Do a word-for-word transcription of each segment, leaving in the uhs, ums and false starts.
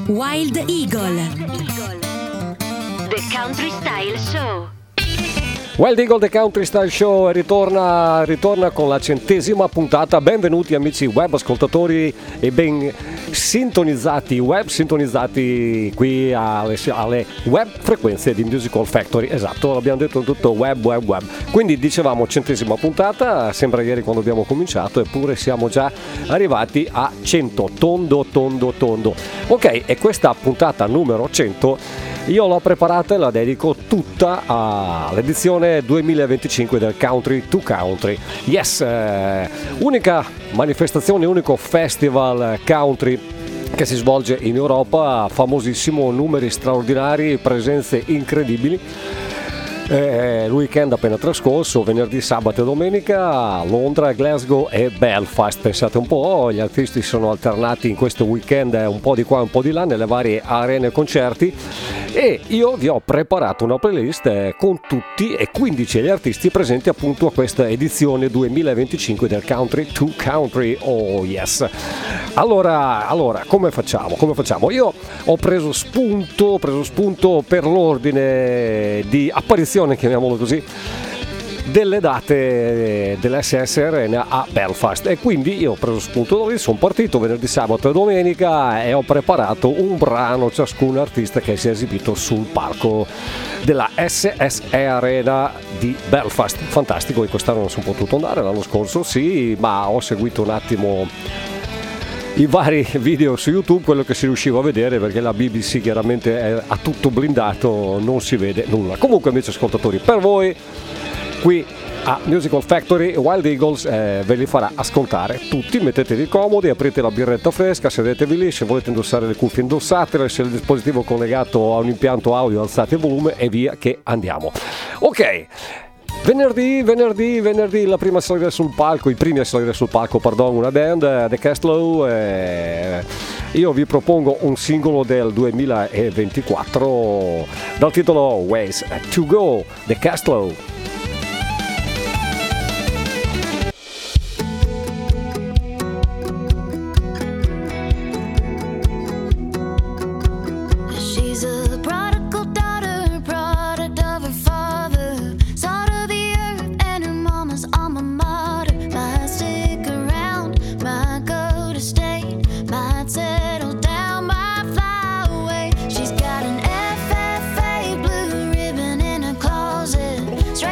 Wild Eagle. The Country Style Show. Wild Eagle The Country Style Show ritorna, ritorna con la centesima puntata. Benvenuti amici web ascoltatori e ben sintonizzati, web sintonizzati qui alle, alle web frequenze di Musical Factory. Esatto, l'abbiamo detto tutto web, web, web. Quindi dicevamo centesima puntata, sembra ieri quando abbiamo cominciato, eppure siamo già arrivati a cento, tondo, tondo, tondo. Ok, e questa puntata numero cento io l'ho preparata e la dedico tutta all'edizione duemilaventicinque del Country to Country. Yes, eh, unica manifestazione, unico festival country che si svolge in Europa, famosissimo, numeri straordinari, presenze incredibili. Eh, il weekend appena trascorso, venerdì, sabato e domenica a Londra, Glasgow e Belfast. Pensate un po', gli artisti sono alternati in questo weekend un po' di qua un po' di là nelle varie arene e concerti, e io vi ho preparato una playlist con tutti e quindici gli artisti presenti appunto a questa edizione duemilaventicinque del Country to Country. Oh yes. Allora, allora come facciamo? Come facciamo? Io ho preso spunto, ho preso spunto per l'ordine di apparizione, chiamiamolo così, delle date dell'S S R N a Belfast, e quindi io ho preso spunto da lì, sono partito venerdì, sabato e domenica e ho preparato un brano ciascun artista che si è esibito sul palco della S S E Arena di Belfast. Fantastico, io quest'anno non sono potuto andare, l'anno scorso sì, ma ho seguito un attimo i vari video su YouTube, quello che si riusciva a vedere, perché la B B C chiaramente è a tutto blindato, non si vede nulla. Comunque amici ascoltatori, per voi qui a Musical Factory Wild Eagles eh, ve li farà ascoltare tutti. Mettetevi comodi, aprite la birretta fresca, sedetevi lì, se volete indossare le cuffie indossatele, se il dispositivo è collegato a un impianto audio alzate il volume e via che andiamo. Ok, venerdì, venerdì, venerdì la prima a salire sul palco, i primi a salire sul palco, pardon, una band, The Castlow. Eh, io vi propongo un singolo del duemilaventiquattro dal titolo Ways to Go, The Castlow. Straight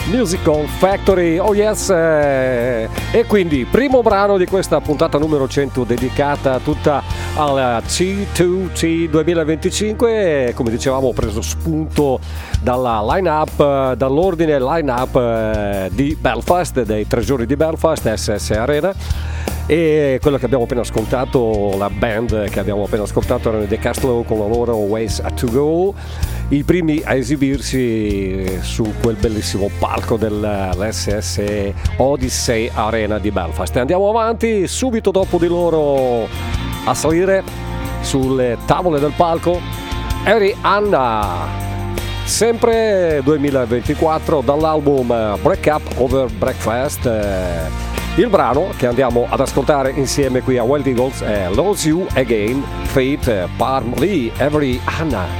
Musical Factory, oh yes, eh, e quindi primo brano di questa puntata numero cento dedicata tutta alla C due C duemilaventicinque, come dicevamo ho preso spunto dalla line-up, dall'ordine line-up eh, di Belfast, dei tre giorni di Belfast, S S Arena. E quello che abbiamo appena ascoltato, la band che abbiamo appena ascoltato erano The Castle con la loro Ways to Go, i primi a esibirsi su quel bellissimo palco dell'S S Odyssey Arena di Belfast. E andiamo avanti, subito dopo di loro a salire sulle tavole del palco Arianna, sempre duemilaventiquattro, dall'album Break Up Over Breakfast. Il brano che andiamo ad ascoltare insieme qui a Wild Eagles è Lose You Again, Faith Palm Lee, Arianna.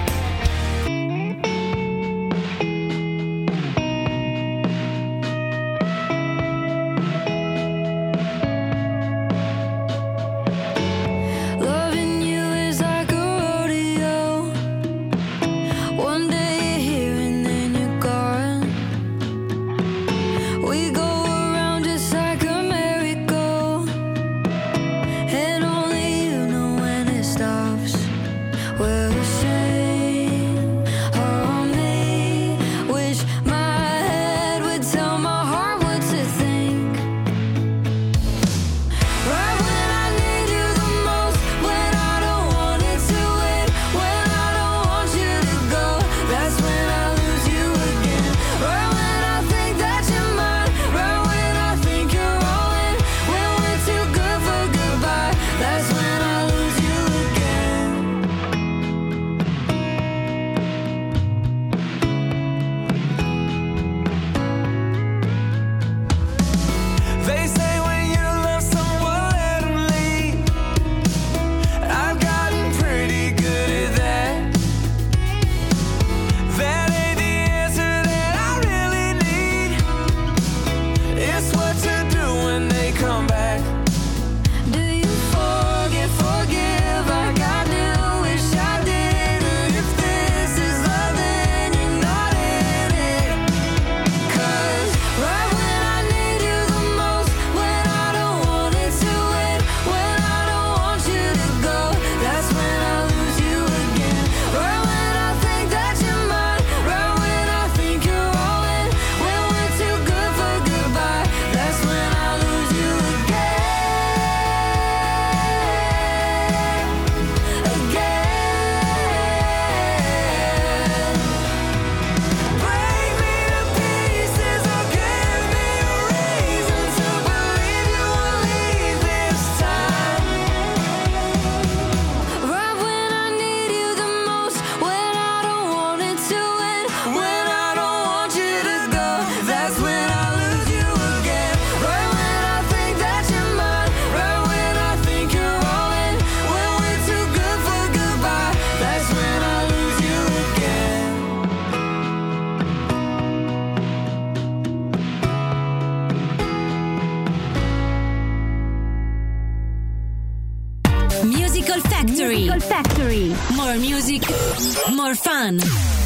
Musical Factory. Musical Factory. More music, more fun.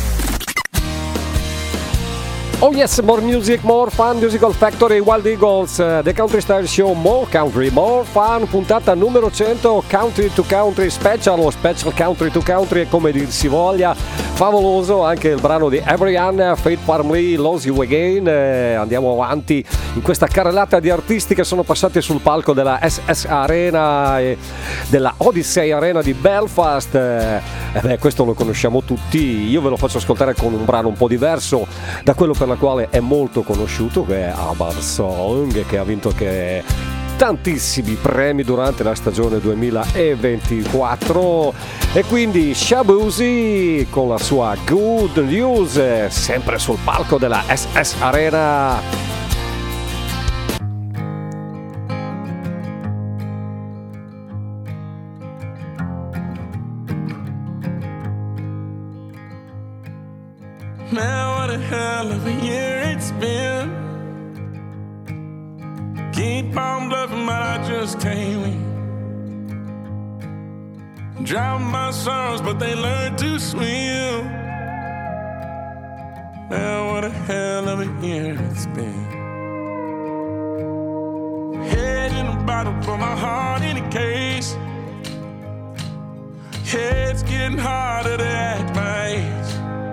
Oh yes, more music, more fun, Musical Factory, Wild Eagles, uh, The Country Style Show, more country, more fun, puntata numero cento, Country to Country Special, o Special Country to Country, è come dir si voglia, favoloso anche il brano di Arianna, Faith Palm Lee, Lose You Again. Eh, andiamo avanti in questa carrellata di artisti che sono passati sul palco della S S Arena e della Odyssey Arena di Belfast. Eh, beh, questo lo conosciamo tutti, io ve lo faccio ascoltare con un brano un po' diverso da quello per la quale è molto conosciuto, che è Amber Song, che ha vinto che tantissimi premi durante la stagione duemilaventiquattro, e quindi Shabuzi con la sua Good News, sempre sul palco della S S Arena. Man, what a hell of a year it's been. Keep on bluffing, but I just can't win. Drown my sorrows, but they learn to swim. Man, what a a hell of a year it's been. Head in a bottle, but my heart in a case. It's getting harder to act my age.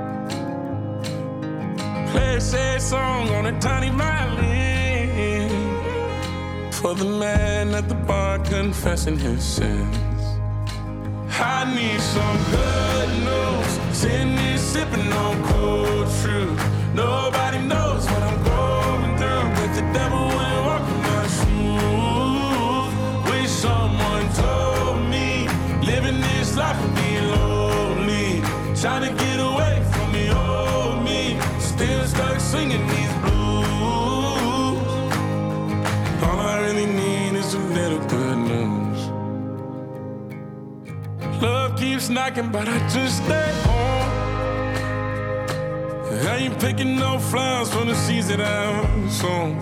Play a sad song on a tiny violin for the man at the bar confessing his sins. I need some good news. Sitting here sipping on cold truth. Nobody knows what I'm going through, but the devil will walk in my shoes. Wish someone told me living this life would be lonely. Trying to get away from the old me. Still stuck singing these blues. All I really need is a little good news. Love keeps knocking, but I just stay home. I ain't picking no flowers from the seeds that I've sown.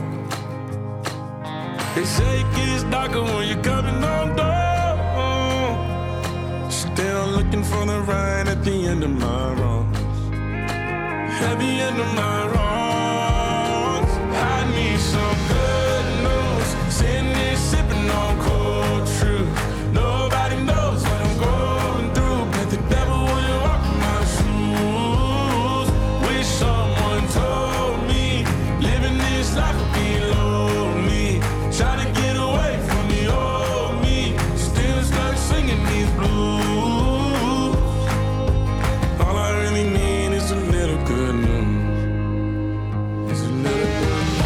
They say it gets darker when you're coming on door. Still looking for the right at the end of my wrongs. At the end of my wrongs, I need some good news. Sitting here sipping on cold truth. Nobody knows what I'm going through, but the devil will walk in my shoes. Wish someone told me living this life would be lonely. Trying to get away from the old me. Still stuck singing these blues. All I really need is a little good news. It's a little good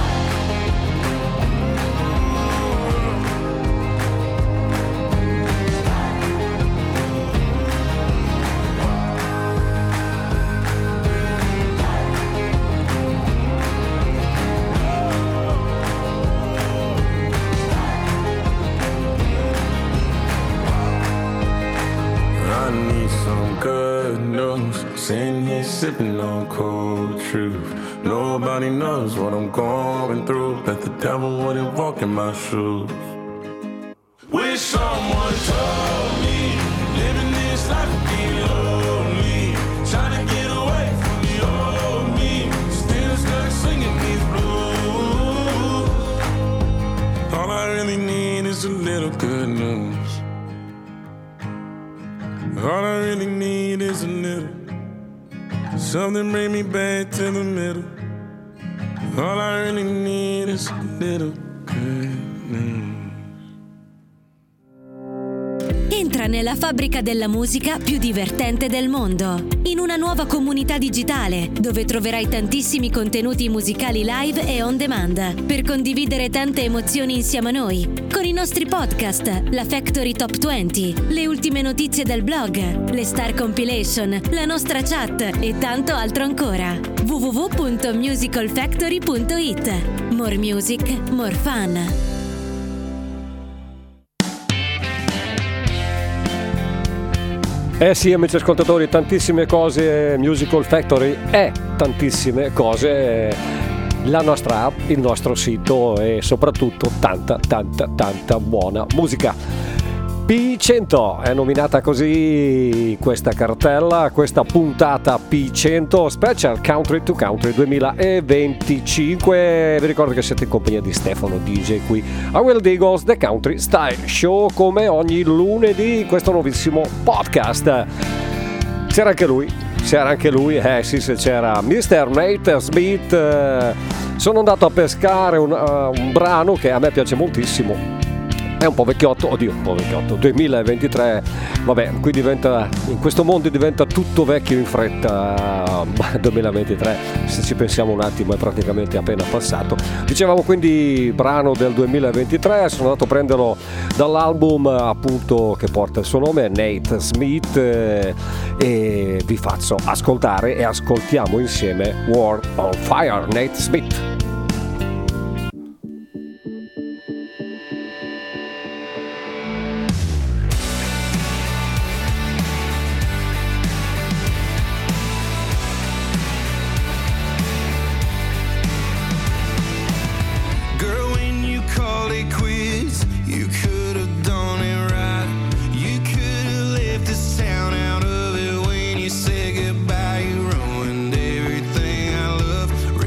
I need some good news. Sitting here sipping on cold truth. Nobody knows what I'm going through, but the devil wouldn't walk in my shoes. Wish someone told me living this life would be lonely. Trying to get away from the old me. Still stuck singing these blues. All I really need is a little good news. All I really need is a little. Something bring me back to the middle. All I really need is a little good news. Entra nella fabbrica della musica più divertente del mondo, in una nuova comunità digitale dove troverai tantissimi contenuti musicali live e on demand per condividere tante emozioni insieme a noi, con i nostri podcast, la Factory Top venti, le ultime notizie del blog, le Star Compilation, la nostra chat e tanto altro ancora. w w w punto musical factory punto i t. More music, more fun. Eh sì, amici ascoltatori, tantissime cose. Musical Factory è tantissime cose. La nostra app, il nostro sito e soprattutto tanta, tanta, tanta buona musica. P cento è nominata così questa cartella, questa puntata P cento Special Country to Country duemilaventicinque. Vi ricordo che siete in compagnia di Stefano D J qui a Wild Eagles The Country Style Show, come ogni lunedì questo nuovissimo podcast. C'era anche lui, c'era anche lui, eh sì, se c'era mister Nate Smith. Eh, sono andato a pescare un, uh, un brano che a me piace moltissimo. È un po' vecchiotto, oddio, un po' vecchiotto, duemilaventitré, vabbè, qui diventa, in questo mondo diventa tutto vecchio in fretta, duemilaventitré, se ci pensiamo un attimo è praticamente appena passato. Dicevamo quindi brano del duemilaventitré, sono andato a prenderlo dall'album appunto che porta il suo nome, Nate Smith, eh, e vi faccio ascoltare e ascoltiamo insieme World on Fire, Nate Smith. Said goodbye, you ruined everything I love.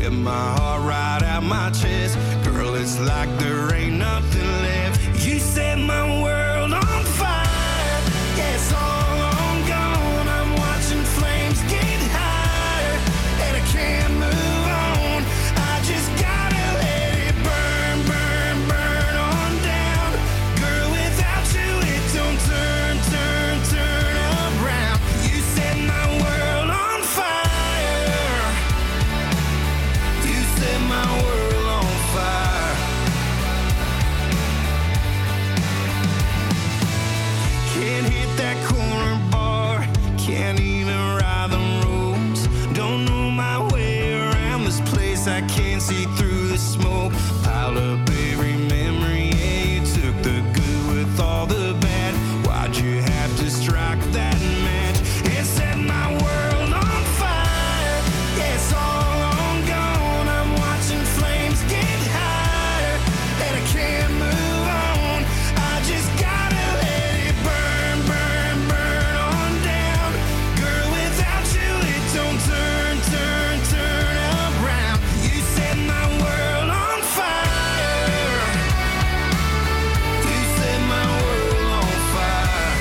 I can't see through the smoke. Piled up every memory, yeah, you took the good with all the bad. Why'd you have to strike that match? It set my world on fire. Yeah, it's all on gone. I'm watching flames get higher, and I can't move on. I just gotta let it burn, burn, burn on down. Girl, without you it don't turn, turn, turn around. You set my world on fire. You set my world on fire.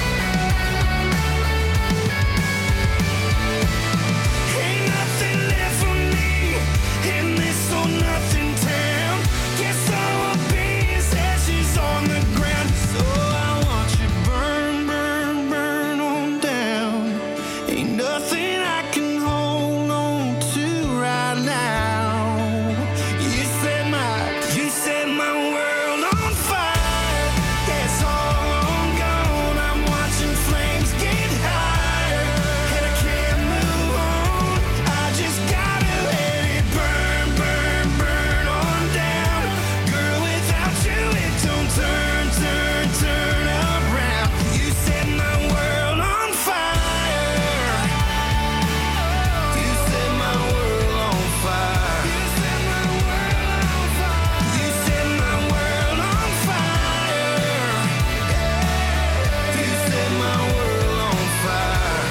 Ain't nothing left for me in this or nothing town. Guess all I'll be is ashes on the ground. So I want you burn, burn, burn on down. Ain't nothing I can hold on to right now. You set my, you set my world on fire. Yeah, it's all on gone. I'm watching flames get higher, and I can't move on. I just gotta let it burn, burn, burn on down. Girl, without you it don't turn, turn, turn around. You set my world on fire. You set my world on fire. You set my world on fire. You set my world on fire. You set my world on fire.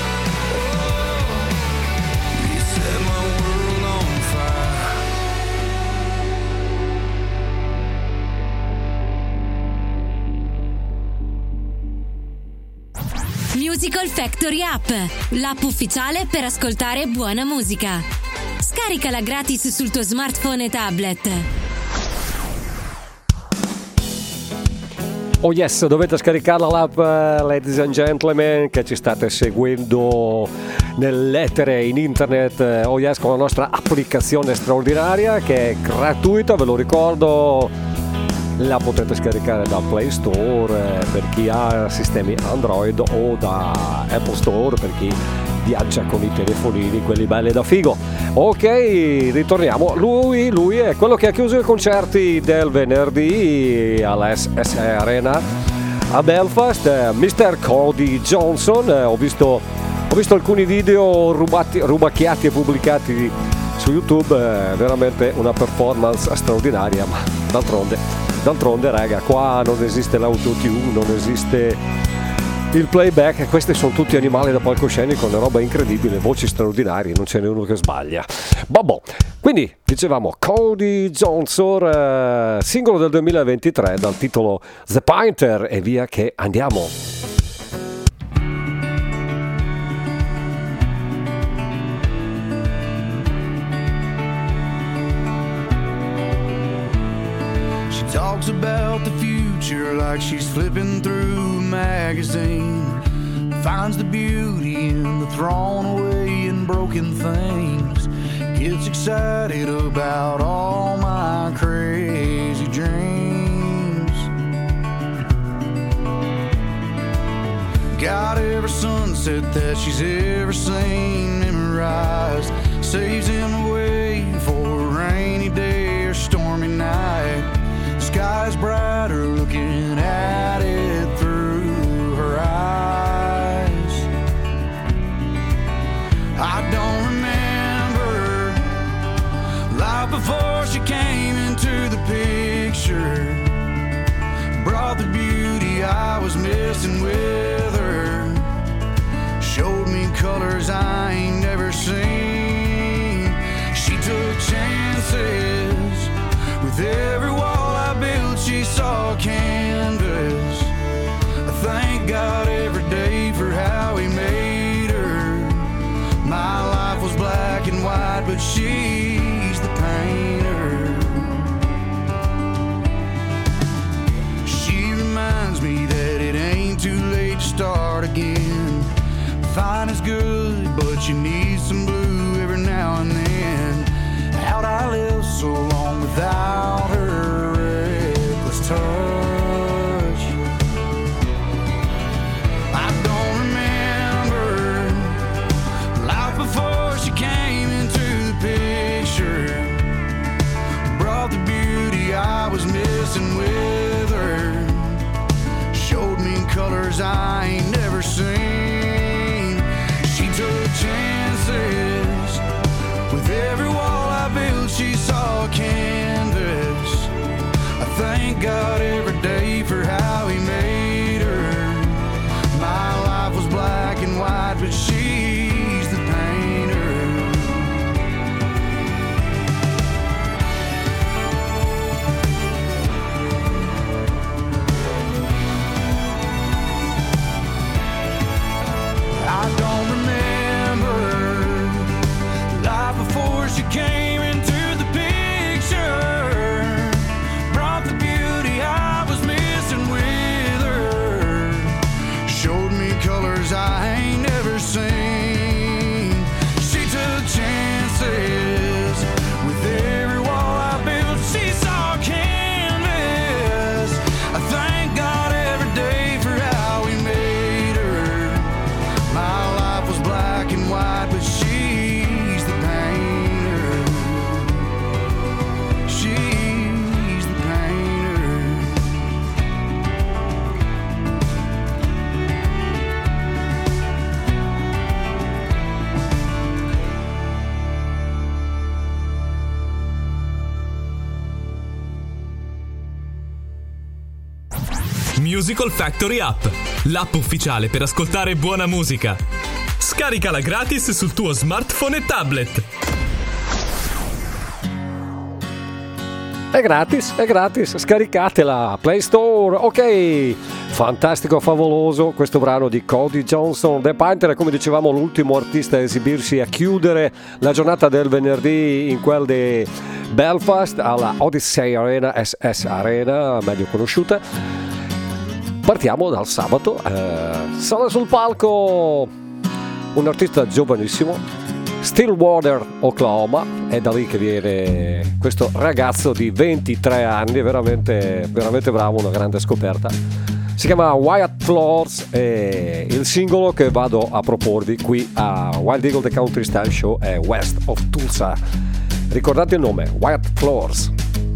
Oh, you set my world on fire. Musical Factory App, l'app ufficiale per ascoltare buona musica. Scaricala gratis sul tuo smartphone e tablet. Oh yes, dovete scaricarla l'app, uh, ladies and gentlemen, che ci state seguendo nell'etere in internet. Uh, oh yes, con la nostra applicazione straordinaria che è gratuita, ve lo ricordo. La potete scaricare da Play Store eh, per chi ha sistemi Android o da Apple Store per chi viaggia con i telefonini, quelli belli da figo. Ok, ritorniamo. Lui, lui è quello che ha chiuso i concerti del venerdì all'S S Arena a Belfast, eh, mister Cody Johnson. Eh, ho visto, ho visto alcuni video rubati, rubacchiati e pubblicati su YouTube, eh, veramente una performance straordinaria, ma d'altronde D'altronde raga, qua non esiste l'autotune, non esiste il playback, questi sono tutti animali da palcoscenico, una roba incredibile, voci straordinarie, non ce n'è uno che sbaglia. Babbo. Quindi dicevamo Cody Johnson, eh, singolo del duemilaventitré dal titolo The Painter, e via che andiamo. Talks about the future like she's flipping through a magazine. Finds the beauty in the thrown away and broken things. Gets excited about all my crazy dreams. Got every sunset that she's ever seen memorized. Saves him away for a rainy day or stormy night. Sky's brighter looking at it through her eyes. I don't remember life before she came into the picture. Brought the beauty I was missing with her. Showed me colors I ain't never seen. She took chances with every wall I built, she saw canvas. I thank God every day for how he made her. My life was black and white, but she's the painter. She reminds me that it ain't too late to start again. Fine is good, but you need some blue every now and then. How'd I live so long without her reckless touch? I don't remember life before she came into the picture. thank God every day for how he made her. My life was black and white, but she's the painter. I don't remember life before she came into the picture. Brought the beauty I was missing with her. Showed me colors I ain't never seen. She took chances with every wall I built. She saw canvas. I thank God every day for how he made her. My life was black and white, but she's the painter. She's the painter. Musical Factory App, l'app ufficiale per ascoltare buona musica. Scaricala gratis sul tuo smartphone e tablet. È gratis, è gratis, scaricatela, Play Store, ok. Fantastico, favoloso questo brano di Cody Johnson. The Painter è, come dicevamo, l'ultimo artista a esibirsi, a chiudere la giornata del venerdì in quel di Belfast alla Odyssey Arena, S S Arena, meglio conosciuta. Partiamo dal sabato, eh, sale sul palco un artista giovanissimo, Stillwater, Oklahoma, è da lì che viene questo ragazzo di ventitré anni, veramente, veramente bravo, una grande scoperta. Si chiama Wyatt Flores e il singolo che vado a proporvi qui a Wild Eagle The Country Style Show è West of Tulsa. Ricordate il nome, Wyatt Flores.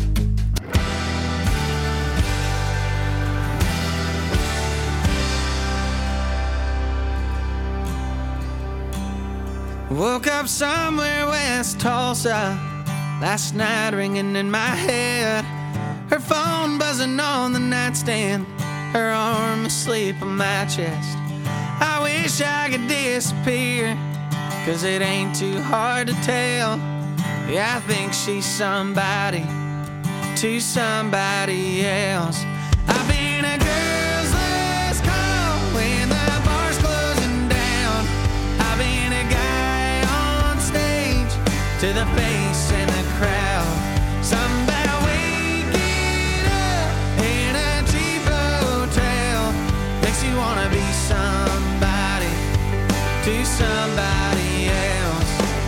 Woke up somewhere west Tulsa last night, ringing in my head. Her phone buzzing on the nightstand, her arm asleep on my chest. I wish I could disappear, cause it ain't too hard to tell. Yeah, I think she's somebody to somebody else. I've been a girl's last call when the bar's closing down. I've been a guy on stage to the face in the crowd. Somehow waking up in a cheap hotel makes you wanna be somebody to somebody else.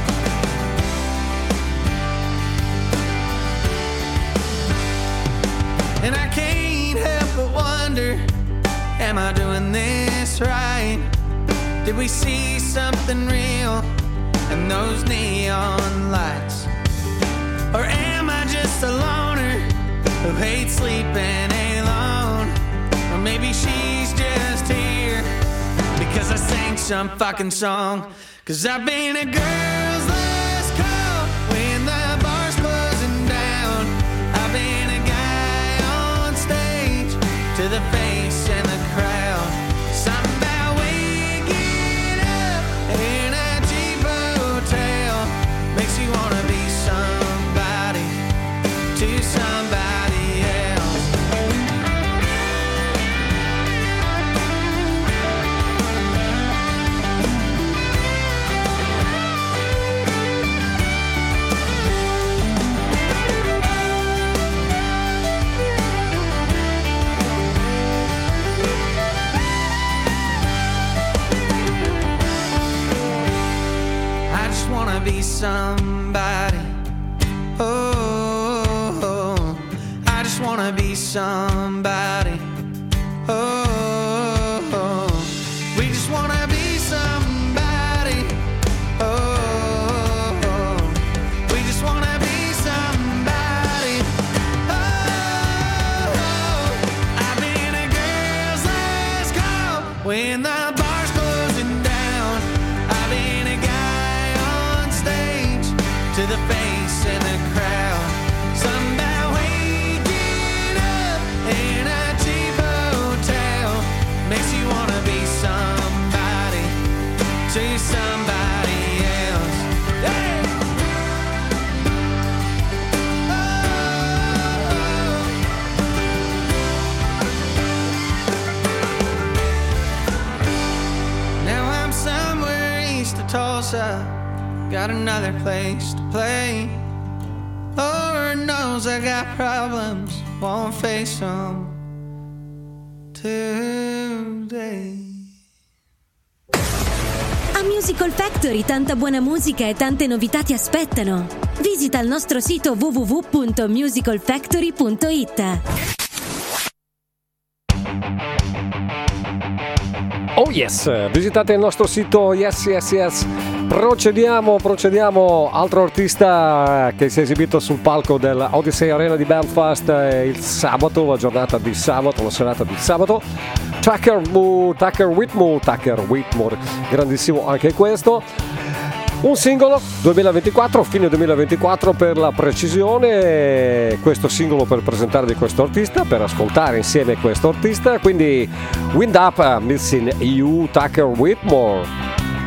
And I can't help but wonder, am I doing this right? Did we see something real in those neon lights? Or am I just a loner who hates sleeping alone? Or maybe she's just here because I sang some fucking song. Cause I've been a girl's last call when the bar's closing down. I've been a guy on stage to the face in the crowd. Somehow waking up in a cheap hotel makes you wanna be somebody to somebody else. I just wanna be somebody. Oh, oh, I just wanna be somebody. Oh, oh, we just wanna be somebody. Oh, oh, we just wanna be somebody. Oh, oh, I've been a girl's last call when the bar's closing down. I've been a guy on stage to the face in the crowd. Somehow waking up got another place to play. Lord knows I got problems, won't face them today. A Musical Factory tanta buona musica e tante novità ti aspettano. Visita il nostro sito w w w punto musical factory punto i t. Oh yes, visitate il nostro sito, yes yes yes. Procediamo, procediamo, altro artista che si è esibito sul palco dell'Odyssey Arena di Belfast il sabato, la giornata di sabato, la serata di sabato. Tucker, Tucker Whitmore, Tucker Whitmore, grandissimo anche questo. Un singolo duemilaventiquattro, fine duemilaventiquattro per la precisione, questo singolo per presentarvi questo artista, per ascoltare insieme questo artista, quindi Wind Up, Missing You, Tucker Whitmore.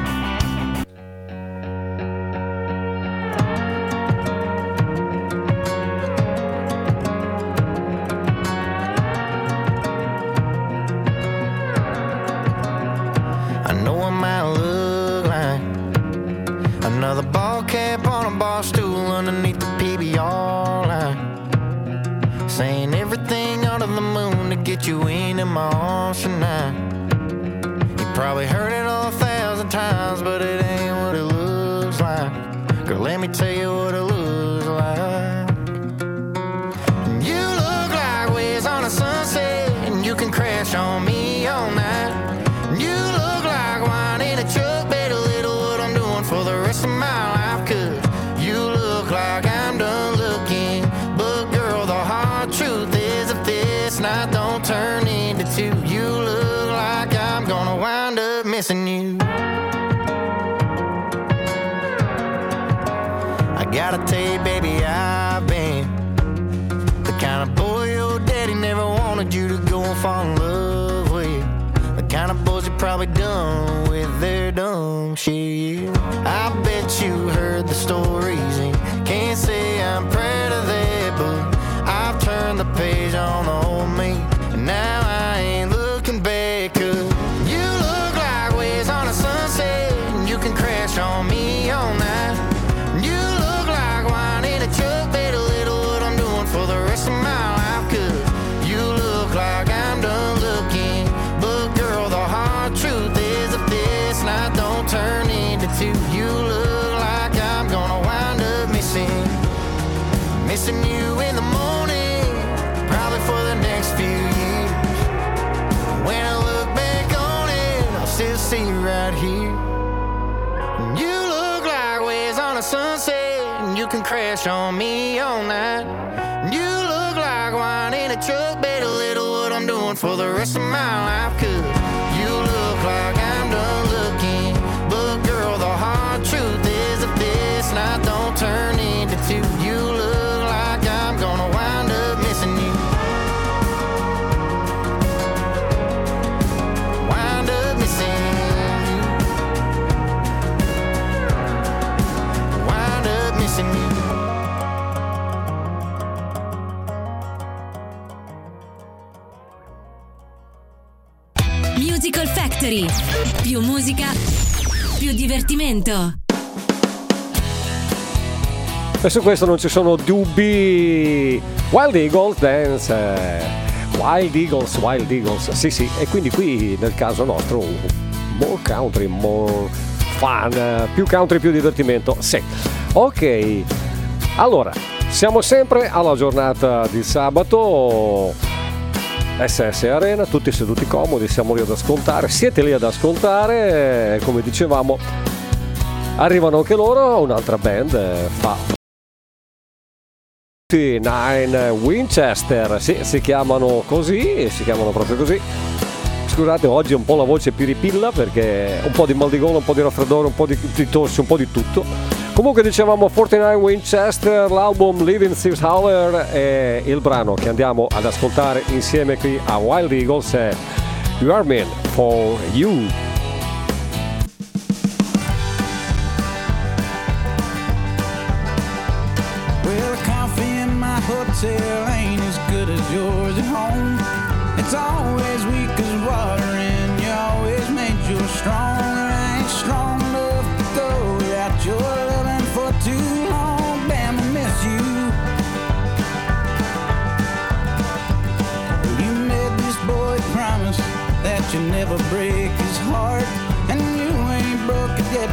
Another ball cap on a bar stool underneath the P B R line, saying everything under the moon to get you into my arms tonight. You probably heard it all a thousand times, but it ain't what it looks like. Girl, let me tell you what it looks like. You look like waves on a sunset, and you can crash on me all night. You look like wine in a truck bed, a little what I'm doing for the rest of my life. Cause you look like I'm done looking, but girl, the hard truth is if this night don't turn into two, you look like I'm gonna wind up missing you. I gotta tell you, baby, I've been the kind of boy your daddy never wanted you to go and fall in love with. The kind of boys you probably done with their dumb shit. I bet you heard the stories and can't say I'm proud of that, but I've turned the page on the old me, and now I ain't looking back. Cause you look like waves on a sunset, and you can crash on me all night. You look like wine in a truck bed, a little what I'm doing for the rest of my life. Cause you look like I'm done looking, but girl, the hard truth is if this night don't turn into two, you look like I'm gonna wind up missing, missing you in the morning, probably for the next few years. When I look back on it, I'll still see you right here. You look like waves on a sunset, and you can crash on me all night. You look like wine in a truck bed, a little what I'm doing for the rest of my life. Cause you look like I'm done looking, but girl, the hard truth is if this night don't turn into two, you look like I'm gonna wind up missing you. Wind up missing you. Wind up missing you. Musical Factory. Più musica, più divertimento. E su questo non ci sono dubbi. Wild Eagles Dance. Wild Eagles, Wild Eagles. Sì, sì. E quindi qui nel caso nostro more country, more fun, più country, più divertimento. Sì. Ok. Allora, siamo sempre alla giornata di sabato. S S Arena, tutti seduti comodi, siamo lì ad ascoltare, siete lì ad ascoltare, come dicevamo, arrivano anche loro, un'altra band fa nove Winchester, sì, si chiamano così, si chiamano proprio così. Scusate, oggi un po' la voce piripilla perché un po' di mal di gola, un po' di raffreddore, un po' di, di tosse, un po' di tutto. Comunque dicevamo quarantanove Winchester, l'album Living Steve Howler e il brano che andiamo ad ascoltare insieme qui a Wild Eagles è You Are Meant For You. Well, the coffee in my hotel ain't as good as yours at home. It's always weak as water and you always made yours strong. I ain't strong enough to go without your love.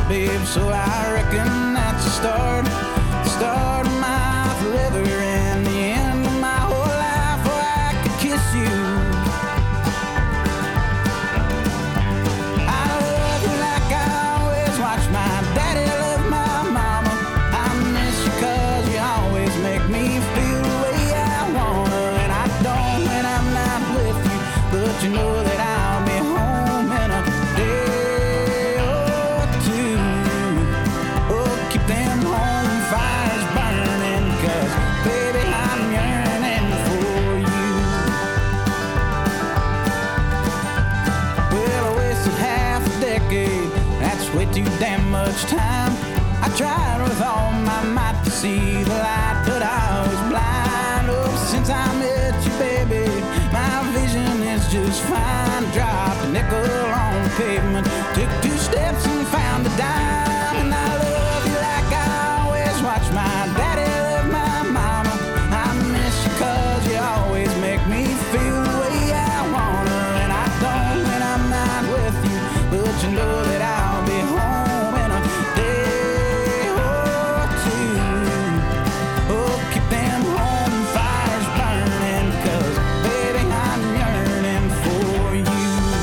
babe, so I reckon that's the start, the start of my forever and the end of my whole life where I could kiss you. I love you like I always watch my daddy love my mama. I miss you cause you always make me feel the way I wanna, and I don't when I'm not with you, but you know that I'll be home in a day or two. Oh, keep them home fires burning, cause baby I'm yearning for you. Well, I wasted half a decade, that's way too damn much time. I tried with all my might to see the light, but I was blind. Oh, since I met you, baby, my vision is just fine. Dropped a nickel on the pavement, took two steps and found a dime. And I love you like I always watch my daddy love my mama. I miss you cause you always make me feel the way I wanna, and I don't when I'm not with you, but you know that I'll be home in a day or two. Oh, keep them home fires burning, cause baby I'm yearning for you.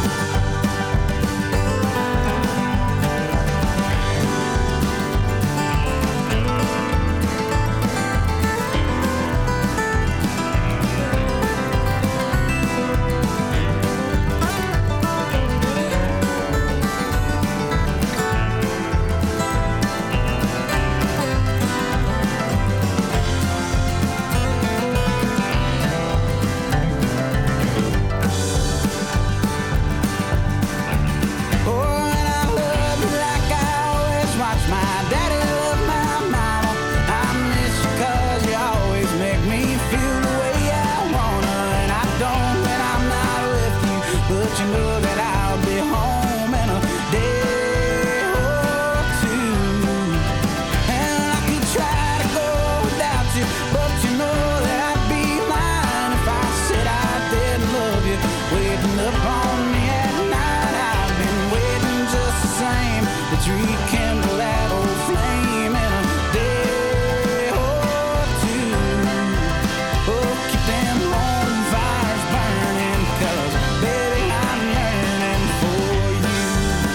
Oh, and I love you like I always watch my daddy love my mama. I miss you cause you always make me feel the way I wanna, and I don't when I'm not with you, but you know that I'll be home in a day or two. And I could try to go without you, but you know that I'd be lying if I said I didn't love you. Waiting up on me at night, I've been waiting just the same to rekindle that old flame in a day or two. Oh, keep them home fires burning, cause baby I'm yearning for you.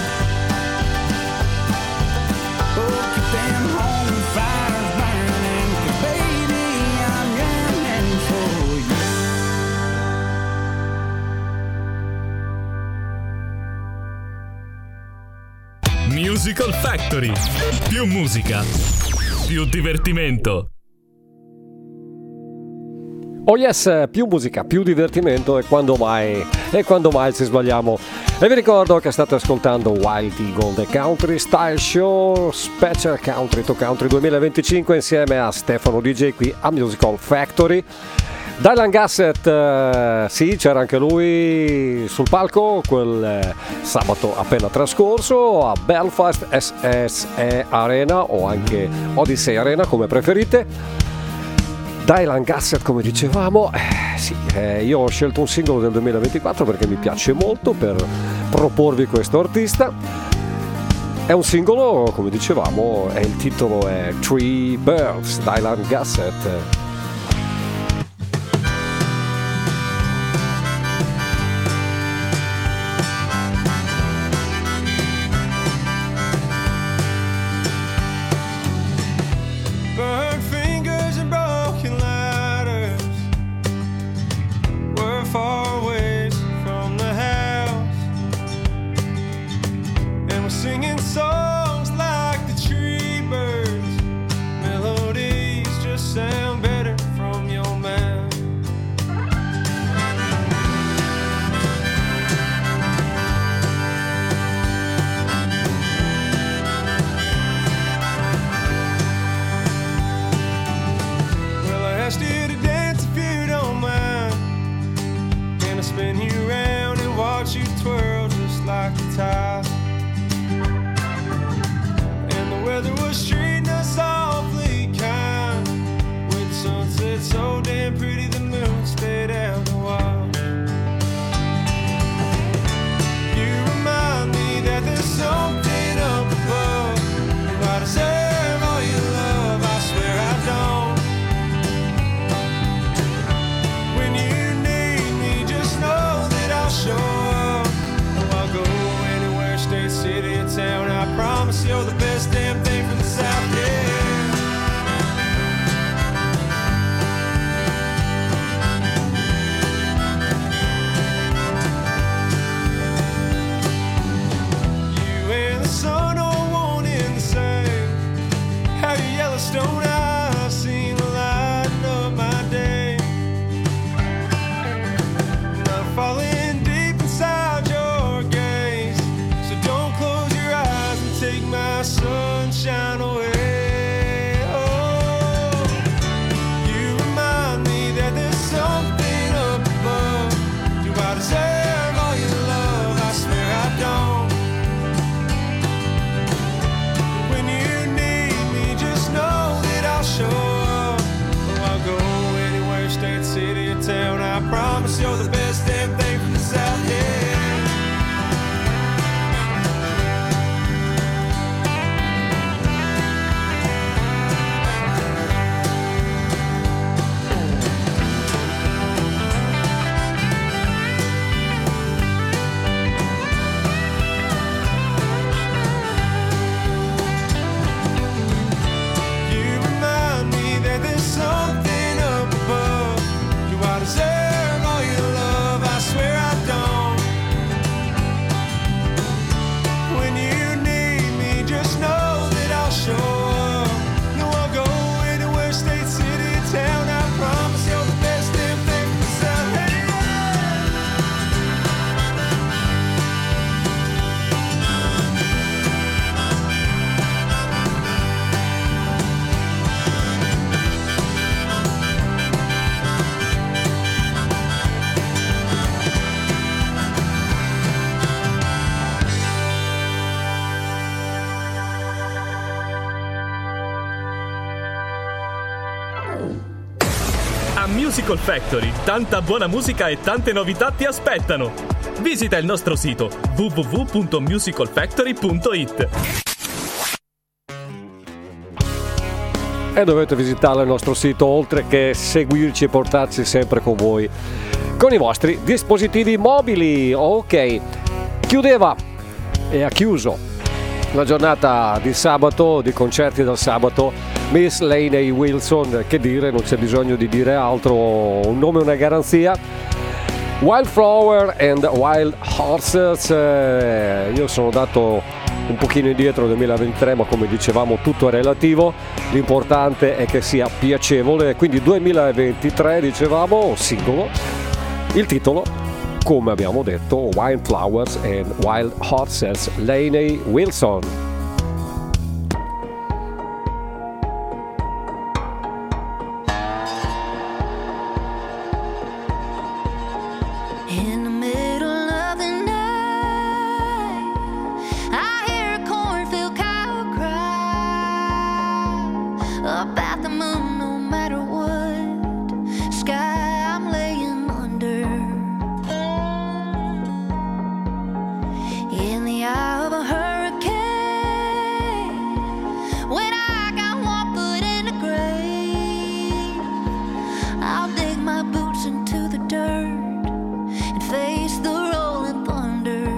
Oh, keep them home fires burning, cause baby I'm yearning for you. Musical Factory. Più musica, più divertimento. Oh yes, più musica, più divertimento, e quando mai, e quando mai ci sbagliamo. E vi ricordo che state ascoltando Wild Eagle, The Country Style Show Special Country to Country duemilaventicinque insieme a Stefano D J qui a Musical Factory. Dylan Gassett, eh, sì, c'era anche lui sul palco quel eh, sabato appena trascorso a Belfast S S E Arena, o anche Odyssey Arena come preferite. Dylan Gassett, come dicevamo, eh, sì, eh, io ho scelto un singolo del duemilaventiquattro perché mi piace molto per proporvi questo artista. È un singolo, come dicevamo, e il titolo è Three Birds, Dylan Gassett. Burnt fingers and broken ladders. We're far away from the house, and we're singing songs like the tree birds. Melodies just sound better promise you're the best damn thing from the South. Yeah. Something up above. Do I deserve all your love? I swear I don't. When you need me, just know that I'll show up. No, I'll go anywhere, state, city, town. I promise you're the best damn thing from the South. Hey, A Musical Factory, tanta buona musica e tante novità ti aspettano. Visita il nostro sito w w w punto musical factory punto i t. E dovete visitare il nostro sito oltre che seguirci e portarci sempre con voi con i vostri dispositivi mobili. Ok, chiudeva e ha chiuso la giornata di sabato, di concerti del sabato, Miss Lainey Wilson. Che dire, non c'è bisogno di dire altro, un nome e una garanzia. Wildflower and Wild Horses. Eh, io sono dato un pochino indietro nel duemilaventitré, ma come dicevamo tutto è relativo, l'importante è che sia piacevole, quindi duemilaventitré dicevamo singolo, il titolo come abbiamo detto Wildflowers and Wild Horses, Lainey Wilson. In the middle of the night, I hear a cornfield cow cry about the moon. No matter what sky I'm laying under, in the eye of a hurricane, when I got one foot in the grave, I'll dig my boots into the dirt and face the rolling thunder.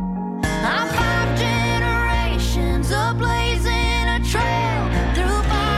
I'm five generations of blazing a trail through fire.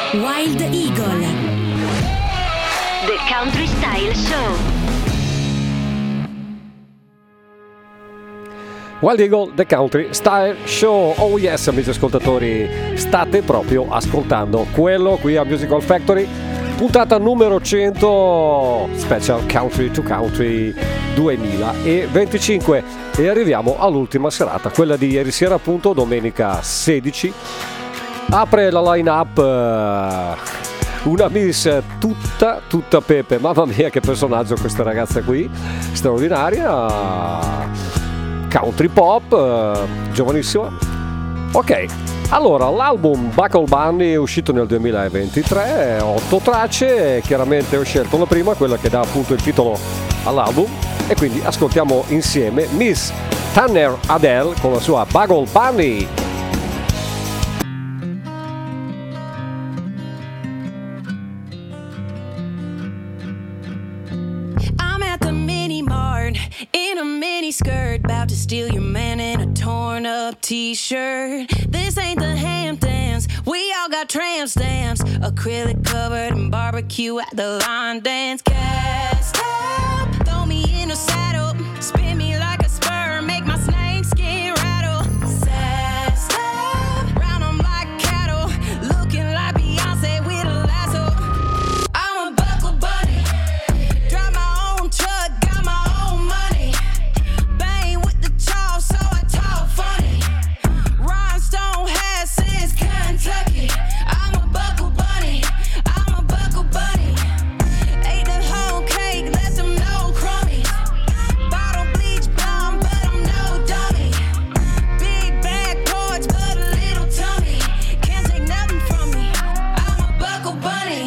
Wild Eagle. The Country Style Show. Wild Eagle, The Country Style Show. Oh yes, amici ascoltatori, state proprio ascoltando quello qui a Musical Factory, puntata numero cento, Special Country to Country duemilaventicinque, e arriviamo all'ultima serata, quella di ieri sera, appunto, domenica sedici. Apre la line-up uh, una miss tutta, tutta pepe, mamma mia che personaggio questa ragazza qui, straordinaria. Country pop, uh, giovanissima. Ok, allora l'album Buckle Bunny è uscito nel duemilaventitré, otto tracce, chiaramente ho scelto la prima, quella che dà appunto il titolo all'album, e quindi ascoltiamo insieme Miss Tanner Adele con la sua Buckle Bunny. In a mini skirt, about to steal your man in a torn up t-shirt. This ain't the Hamptons, we all got tramp stamps, acrylic covered in barbecue at the line dance. Cast up, throw me in a saddle, spin me like a spur, make my snake skin rattle. Sassed up, round 'em like cattle, looking like Beyonce with a lasso. I'm a buckle bunny, drive my own truck, got my own money. Bang with the chaw, so I talk funny. Rhinestone hat says Kentucky. I'm a buckle bunny, I'm a buckle bunny. Ate the whole cake, let them know crummies. Bottle bleach blonde, but I'm no dummy. Big back porch, but a little tummy. Can't take nothing from me, I'm a buckle bunny.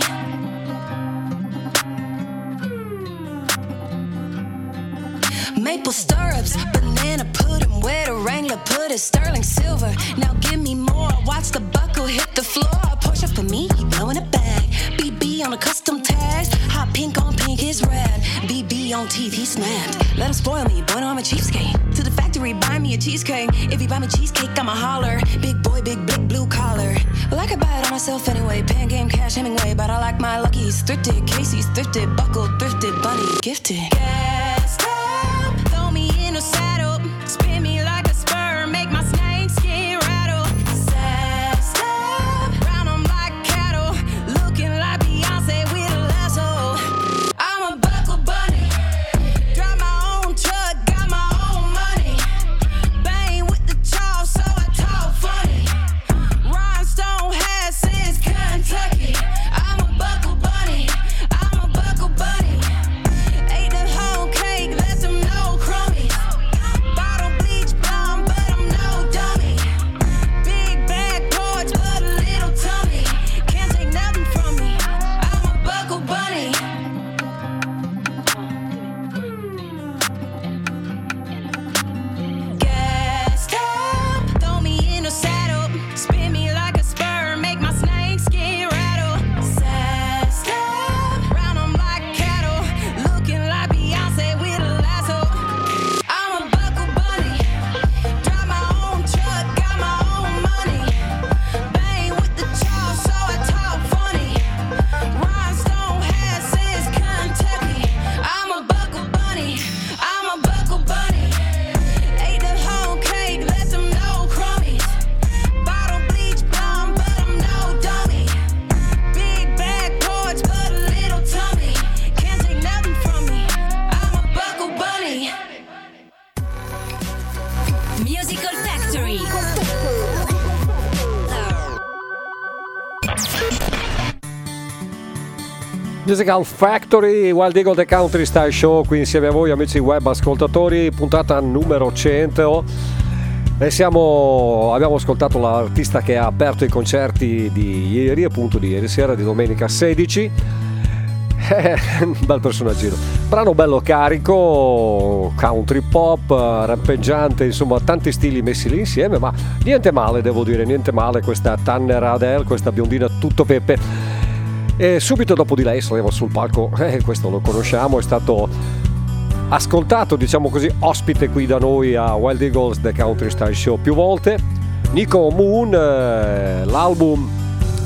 Maple stirrups, banana pudding, wear the Wrangler, put it sterling silver. Now give me more, watch the buckle hit the floor. Porsche for me, he blowing a bag. B B on a custom tags, hot pink on pink is red. B B on teeth, he snapped. Let him spoil me, but I'm a cheapskate. To the factory, buy me a cheesecake. If he buy me cheesecake, I'ma holler. Big boy, big, big blue collar. Well, I could buy it on myself anyway. Pan game, cash, Hemingway, but I like my luckies. Thrifted, Casey's thrifted, buckle, thrifted, bunny, gifted. Gassed up, throw me in a saddle, spin me like a spur, make my snake skin rattle. Sassed up, round 'em like cattle, looking like Beyonce with a lasso. I'm a buckle bunny, drive my own truck, got my own money. Bang with the chaw, so I talk funny. Rhinestone hat says Kentucky. I'm a buckle bunny, I'm a buckle bunny. Ate the whole cake, let them know crummies. Bottle bleach blonde, but I'm no dummy. Big back porch, but a little tummy. Can't take nothing from me, I'm a buckle bunny. Gassed up, throw me in a saddle, spin me like a spur, make my snake skin rattle. Sassed up, round 'em like cattle, looking like Beyonce with a lasso. I'm a buckle bunny, drive my own truck, got my own money. Bang with the chaw, so I talk funny. Rhinestone hat says Kentucky. I'm a buckle bunny, I'm a buckle bunny. Ate the whole cake, let them know crummies. Bottle bleach blonde, but I'm no dummy. Big back porch, but a little tummy. Can't take nothing from me, I'm a buckle bunny. Musical Factory. Musical Factory, Wild Eagle, The Country Style Show, qui insieme a voi amici web ascoltatori, puntata numero cento. E siamo, abbiamo ascoltato l'artista che ha aperto i concerti di ieri, appunto di ieri sera, di domenica sedici. Eh, un bel personaggino, brano bello carico, country pop, rappeggiante, insomma tanti stili messi lì insieme, ma niente male, devo dire, niente male questa Tanner Adele, questa biondina tutto pepe. E subito dopo di lei saliva sul palco, eh, questo lo conosciamo, è stato ascoltato, diciamo così, ospite qui da noi a Wild Eagles The Country Style Show più volte, Nico Moon, eh, l'album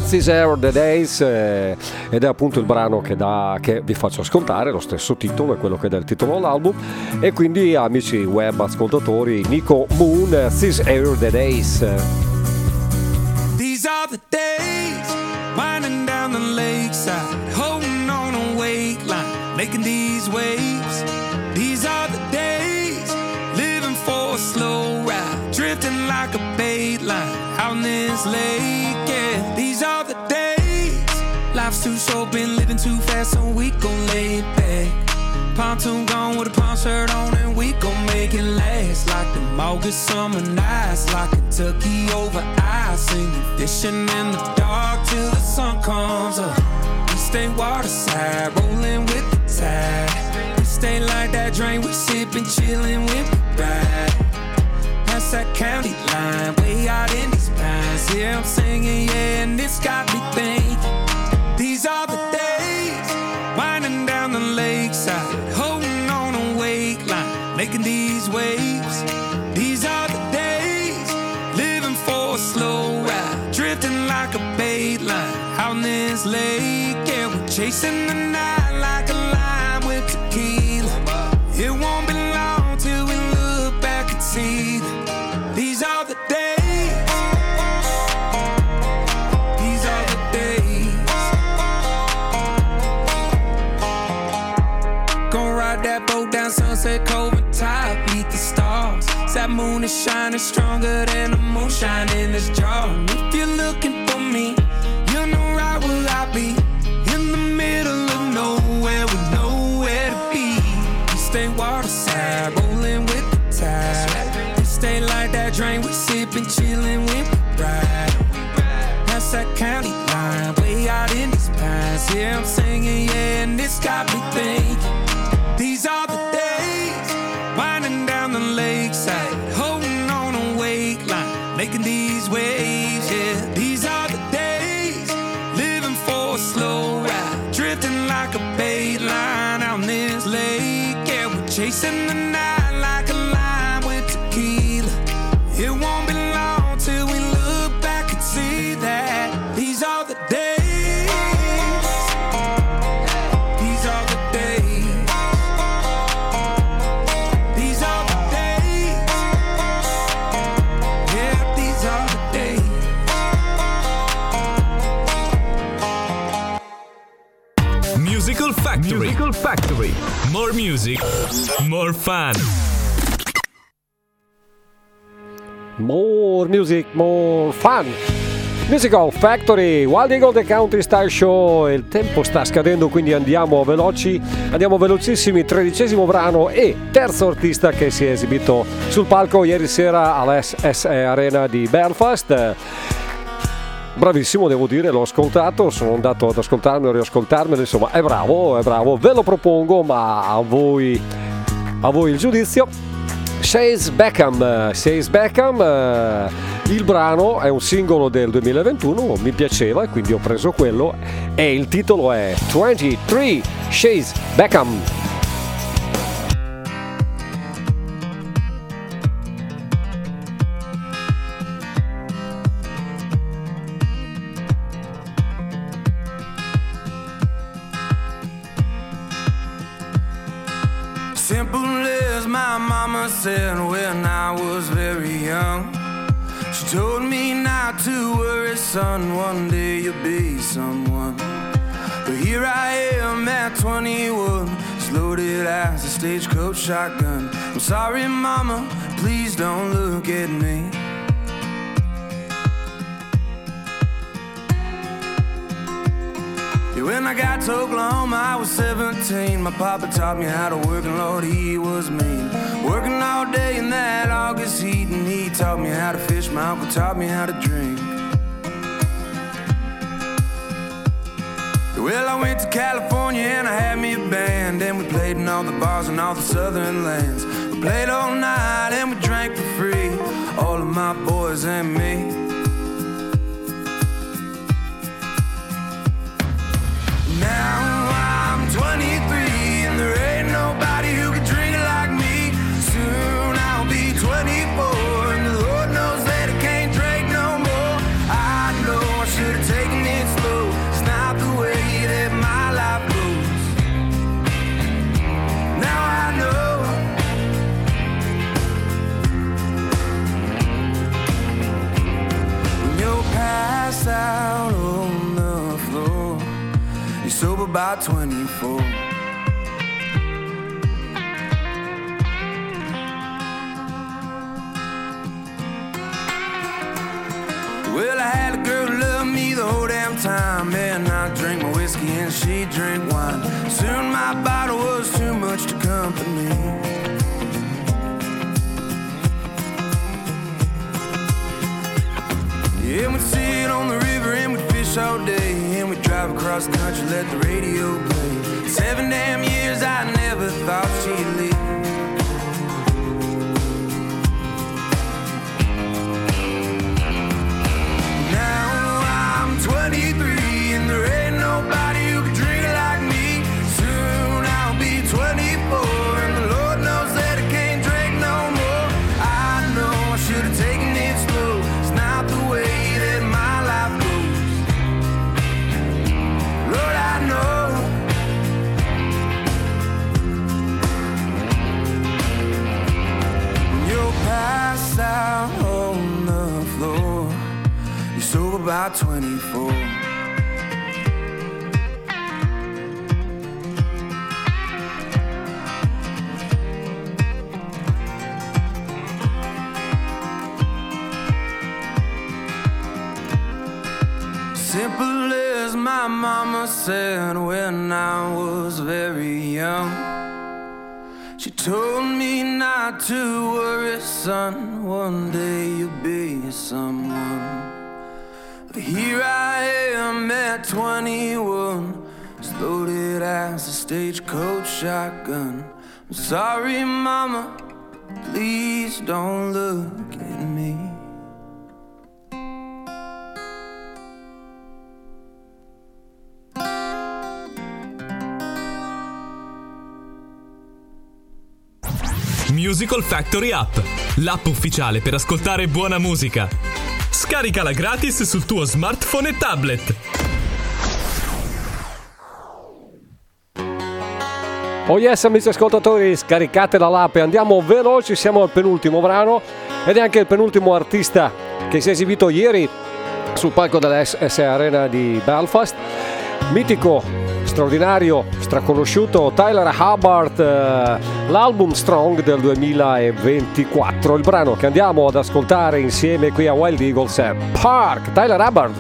These Are the Days, eh, ed è appunto il brano che, dà, che vi faccio ascoltare, lo stesso titolo, è quello che dà il titolo all'album. E quindi, amici web ascoltatori, Nico Moon, These Are the Days. These are the days, winding down the lakeside, holding on a wake line, making these waves. These are the days, living for a slow ride, drifting like a bait line out in this lake. Yeah, these are the days, life's too short, been living too fast, so we gon' lay it back. Pontoon gone with a palm shirt on, and we gon' make it last like them August summer nights, like Kentucky over ice, singing, fishing in the dark till the sun comes up. We stay waterside, rolling with the tide. We stay like that drain, we sippin', chillin' with the ride. That's that county line, way out in these pines. Yeah, I'm singing, yeah, and it's got me thinking. These are the days, winding down the lakeside, holding on a wake line, making these waves. These are the days, living for a slow ride, drifting like a bait line out in this lake. Yeah, we're chasing the night like a lime with tequila. It won't be long till we look back and see that these are the days. These are the days. Gonna ride that boat down Sunset Cove and top, meet the stars. That moon is shining stronger than the moonshine in this jar. And if you're looking for me, you know right where I'll be, in the middle of nowhere with nowhere to be. We stay waterside, rolling with the tide. We stay like that drain, we sippin', chillin' when we ride. That's that county line, way out in these pines. Yeah, I'm singing, yeah, and it's got me thinking. These are the days, winding down the lakeside, holding on a wake line, making these waves. Yeah, these are the days, living for a slow ride, drifting like a bait line out in this lake. Yeah, we're chasing the night like a lime with tequila. It won't be long till we look back and see that these are the days. These are the days. These are the days. Yeah, these are the days. Musical Factory. Musical Factory. More music, more fun. More music, more fun. Musical Factory, Wild Eagle The Country Style Show. Il tempo sta scadendo, quindi andiamo veloci, andiamo velocissimi. Tredicesimo brano e terzo artista che si è esibito sul palco ieri sera all'S S Arena di Belfast. Bravissimo, devo dire, l'ho ascoltato, sono andato ad ascoltarmelo, riascoltarmelo, insomma è bravo, è bravo, ve lo propongo, ma a voi, a voi il giudizio. Chase Beckham, Chase Beckham, eh, il brano è un singolo del duemilaventuno, mi piaceva e quindi ho preso quello e il titolo è ventitré, Chase Beckham. Simple as my mama said when I was very young. She told me not to worry, son, one day you'll be someone. But here I am at twenty-one, as loaded as a stagecoach shotgun. I'm sorry, mama, please don't look at me. Yeah, when I got to Oklahoma, I was seventeen. My papa taught me how to work, and Lord, he was mean. Working all day in that August heat, and he taught me how to fish. My uncle taught me how to drink. Well, I went to California and I had me a band, and we played in all the bars in all the southern lands. We played all night and we drank for free, all of my boys and me. Now I'm twenty-three and there ain't nobody who can drink it like me. Soon I'll be twenty-four and the Lord knows that I can't drink no more. I know I should have taken it about twenty-four. Well, I had a girl who loved me the whole damn time, and I drink my whiskey and she drink wine. Soon my bottle was too much to company. Yeah, we'd sit on the river and we'd fish all day, and we'd drive across the country, let the radio play. Seven damn years I never thought she'd leave. twenty-three and there ain't nobody who can drink like me. Soon I'll be twenty-four and the Lord knows that I can't drink no more. I know I should have taken it slow. It's not the way that my life goes. Lord, I know. When you're passed out on the floor, you're sober about twenty-four. Simple as my mama said when I was very young. She told me not to worry, son, one day you'll be someone. But here I am at twenty-one, as loaded as a stagecoach shotgun. I'm sorry, mama, please don't look at me. Musical Factory App, l'app ufficiale per ascoltare buona musica. Scaricala gratis sul tuo smartphone e tablet. Oh yes, amici ascoltatori, scaricate l'app e andiamo veloci, siamo al penultimo brano ed è anche il penultimo artista che si è esibito ieri sul palco della S S Arena di Belfast. Mitico, straordinario, straconosciuto Tyler Hubbard, eh, l'album Strong del duemilaventiquattro. Il brano che andiamo ad ascoltare insieme qui a Wild Eagles è Park, Tyler Hubbard.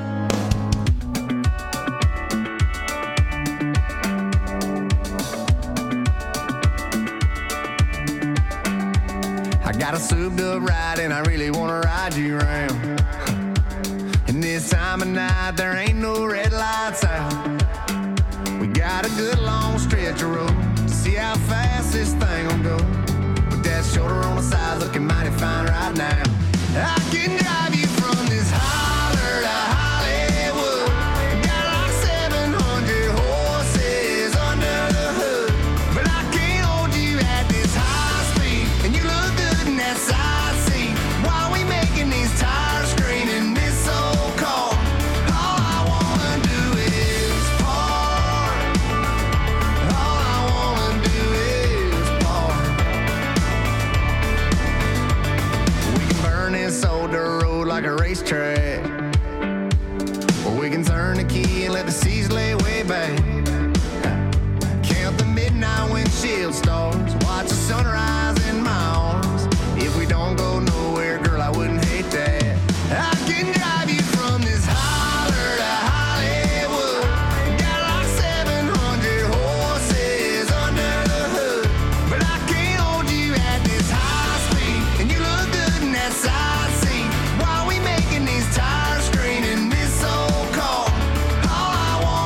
I got a souped up ride and I really wanna ride you around. And this time of night there ain't no red lights out. We got a good long stretch of road to see how fast this thing will go. With that shoulder on the side looking mighty fine right now. I can drive you from this holler to Hollywood. Got like seven hundred horses under the hood. But I can't hold you at this high speed. And you look good in that side seat. While we making these tires scream in this old car. All I wanna do is park. All I wanna do is park. We can burn this old dirt road like a racetrack. Or we can turn the key and let the seas lay way back. Count the midnight windshield stars. Watch the sunrise in my arms. If we don't go nowhere, girl, I wouldn't hate that. I can drive you from this holler to Hollywood. Got like seven hundred horses under the hood. But I can't hold you at this high speed. And you look good in that side seat. While we making these tires scream in this old car. All I want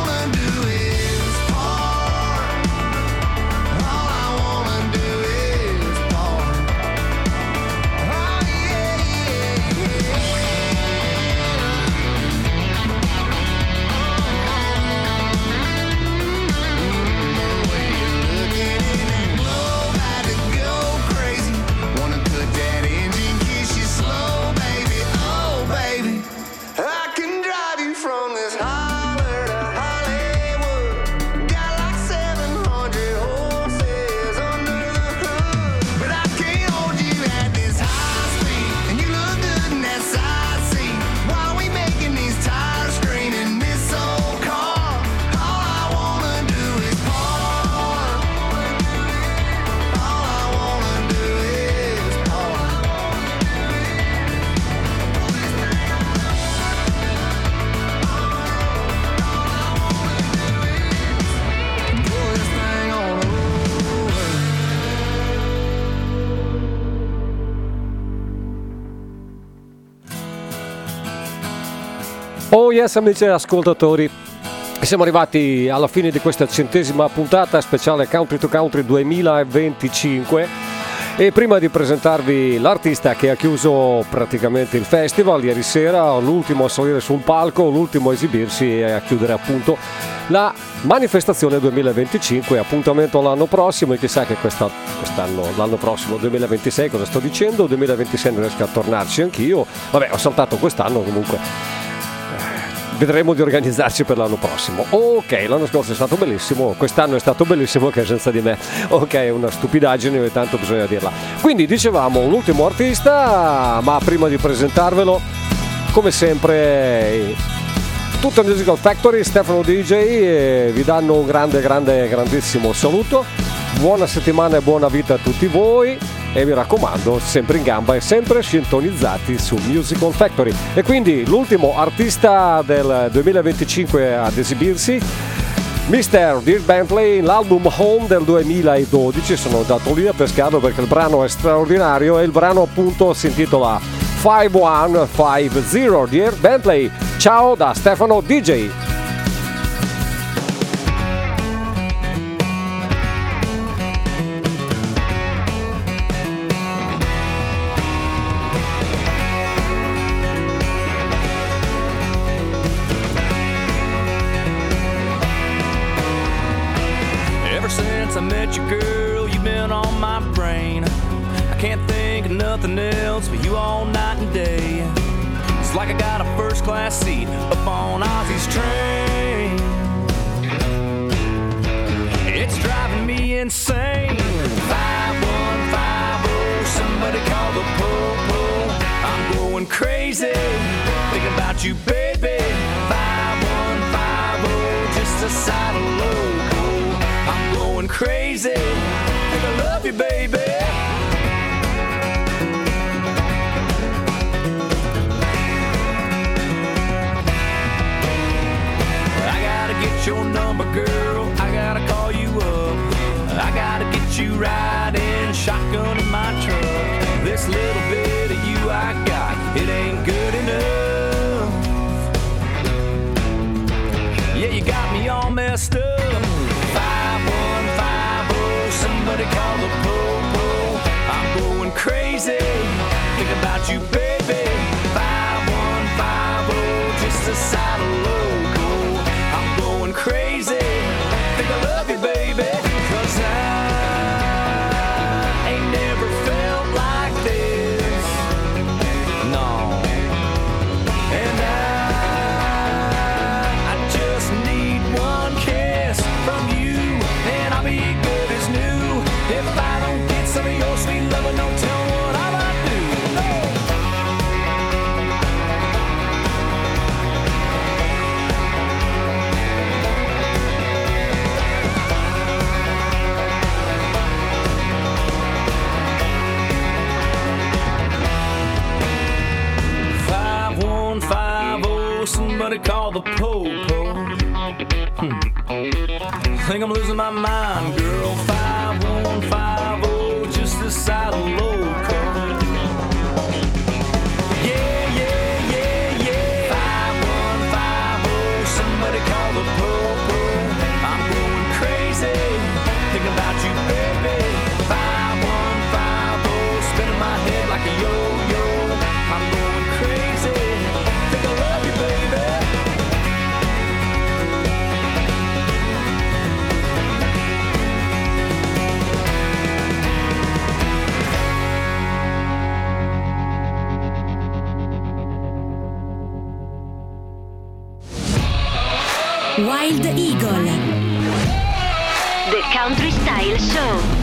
Oh yes, amici ascoltatori, siamo arrivati alla fine di questa centesima puntata speciale Country to Country duemilaventicinque e prima di presentarvi l'artista che ha chiuso praticamente il festival ieri sera, l'ultimo a salire sul palco, l'ultimo a esibirsi e a chiudere appunto la manifestazione duemilaventicinque, appuntamento l'anno prossimo e chissà che questa, quest'anno, l'anno prossimo duemilaventisei, cosa sto dicendo, duemilaventisei non riesco a tornarci anch'io, vabbè ho saltato quest'anno comunque. Vedremo di organizzarci per l'anno prossimo. Ok, l'anno scorso è stato bellissimo, quest'anno è stato bellissimo che è senza di me. Ok, è una stupidaggine, ogni tanto bisogna dirla. Quindi dicevamo l'ultimo artista, ma prima di presentarvelo, come sempre, tutto Musical Factory, Stefano D J, e vi danno un grande, grande, grandissimo saluto. Buona settimana e buona vita a tutti voi. E mi raccomando, sempre in gamba e sempre sintonizzati su Musical Factory. E quindi l'ultimo artista del duemilaventicinque ad esibirsi, mister Dirk Bentley, l'album Home del duemiladodici. Sono andato lì a pescarlo perché il brano è straordinario e il brano appunto si intitola cinque uno cinque zero. Dirk Bentley, ciao da Stefano D J. Nothing else but you all night and day. It's like I got a first class seat up on Ozzy's train. It's driving me insane. five one five oh, somebody call the po-po. I'm going crazy, thinking about you, baby. five one five oh, just a side of logo. I'm going crazy, think I love you, baby. Get your number, girl, I gotta call you up. I gotta get you riding shotgun in my truck. This little bit of you I got, it ain't good enough. Yeah, you got me all messed up. five one five oh, somebody call the po-po. I'm going crazy, think about you, baby. five one five oh, just a side of logo. Going crazy, think I love you, baby. Cause I ain't never felt like this, no. And I, I just need one kiss from you, and I'll be good as new. If I don't get some of your sweet loving, don't tell me what I might do, no. Somebody call the po-po. Hmm. Think I'm losing my mind, girl. five one five oh, just the side of loco. Yeah, yeah, yeah, yeah. five one five oh, somebody call the po-po. I'm going crazy, thinking about you, baby. five one five oh, spinning my head like a yo-yo. I'm going crazy, think I love you, baby. Wild Eagle. The Country Style Show.